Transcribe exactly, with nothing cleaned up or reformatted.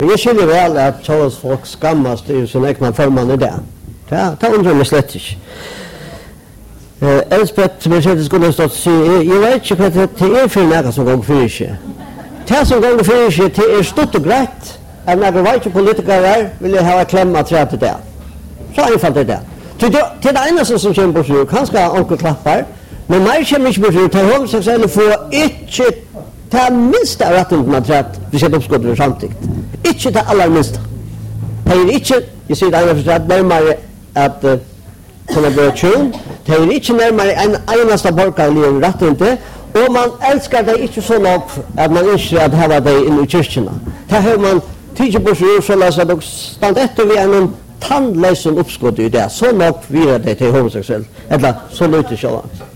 Jag skiljer väl att Charles folk skammas till sin egna förman i det. Ja, ta undrar mig slett inte. Uh, Elspeth Mercedes Gunnarstad säger, jag vet inte vad det är för något som går för sig. Det som går för sig, det är stort och grejt. Att några vita politiker vill ha klämma träd till det. Så einfalt är det. Till det ena som kommer på sig, kanske onkel klappar, men mig kommer inte på sig, till homosexuella får inte ta minsta rätten till träd, vi sätter uppskottet samtidigt. Inte det allra minsta. Det är inte, jag säger det ena för att närmare att uh, kunna bli tjön. Det är inte närmare en enaste borgerlig rätt inte. Och man älskar det inte så nog att man inte att ha det in i kyrkorna. Det har man tidigt på sig så läser de stand efter vid en tandlös uppskott i det. Så nog virar det till homosexuell. Eller så lite så.